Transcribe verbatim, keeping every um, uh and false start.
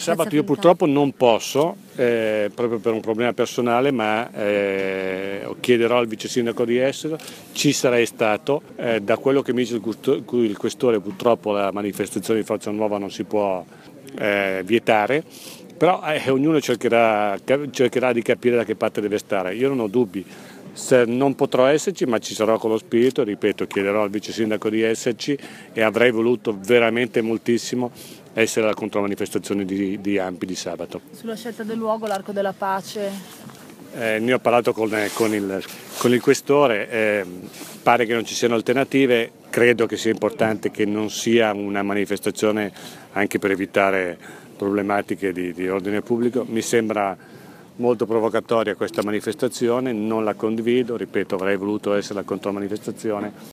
sabato io purtroppo non posso, eh, proprio per un problema personale, ma eh, chiederò al vice sindaco di essere, ci sarei stato. Eh, da quello che mi dice il questore, purtroppo la manifestazione di Forza Nuova non si può eh, vietare, però eh, ognuno cercherà, cercherà di capire da che parte deve stare. Io non ho dubbi. Se non potrò esserci, ma ci sarò con lo spirito, ripeto, chiederò al vice sindaco di esserci e avrei voluto veramente moltissimo essere alla contromanifestazione di, di Ampi di sabato. Sulla scelta del luogo, l'Arco della Pace? Eh, ne ho parlato con, con, il, con il questore, eh, pare che non ci siano alternative, credo che sia importante che non sia una manifestazione anche per evitare problematiche di, di ordine pubblico. Mi sembra molto provocatoria questa manifestazione, non la condivido, ripeto, avrei voluto essere la contromanifestazione.